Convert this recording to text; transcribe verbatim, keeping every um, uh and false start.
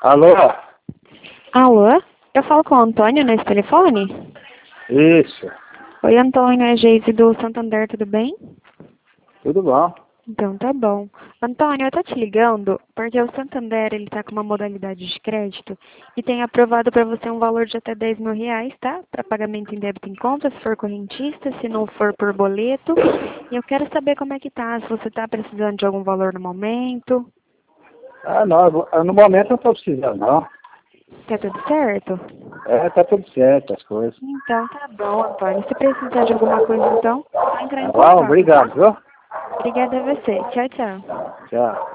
Alô? Alô? Eu falo com o Antônio nesse telefone? Isso. Oi, Antônio, é Geise do Santander, tudo bem? Tudo bom? Então tá bom. Antônio, eu tô te ligando porque o Santander, ele tá com uma modalidade de crédito e tem aprovado para você um valor de até dez mil reais, tá? Para pagamento em débito em conta, se for correntista, se não for por boleto. E eu quero saber como é que tá, se você tá precisando de algum valor no momento. Ah, não. No momento eu não estou precisando, não. Tá tudo certo? É, tá tudo certo as coisas. Então tá bom, Antônio. Se precisar de alguma coisa, então, só entrar em Tá bom? contato, tá? Obrigado, viu? Obrigada a você. Tchau, tchau. Tchau.